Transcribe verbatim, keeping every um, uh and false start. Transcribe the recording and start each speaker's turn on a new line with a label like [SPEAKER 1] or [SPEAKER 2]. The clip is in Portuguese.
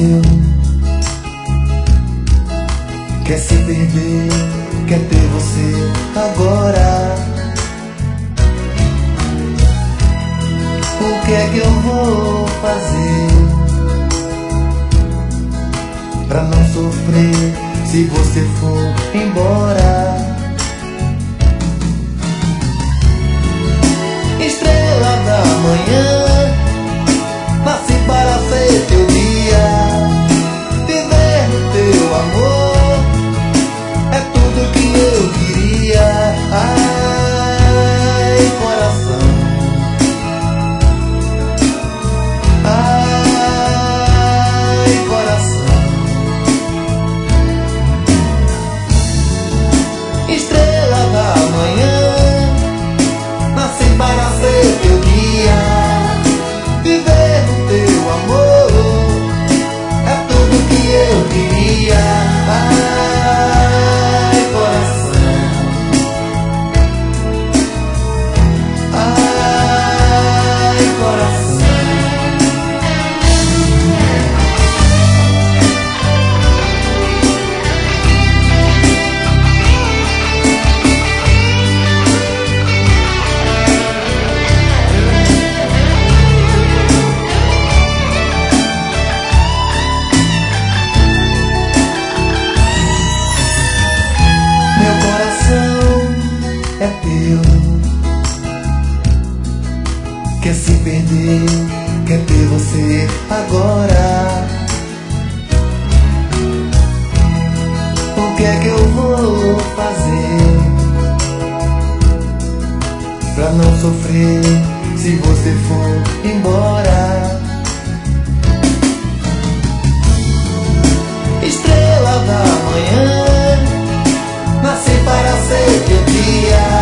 [SPEAKER 1] teu, quer se perder, quer ter você agora. O que é que eu vou fazer pra não sofrer se você for embora? Estrela da manhã, nasci para ser teu dia. Viver no teu amor é tudo que eu queria. Ai, coração, ai, coração. Estrela da manhã, nasci para ser teu dia. Viver no teu amor é tudo que eu queria. Ai, coração, ai, coração. É teu, quer se perder, quer ter você agora. O que é que eu vou fazer pra não sofrer se você for embora? Estrela da manhã, nasci para ser teu dia.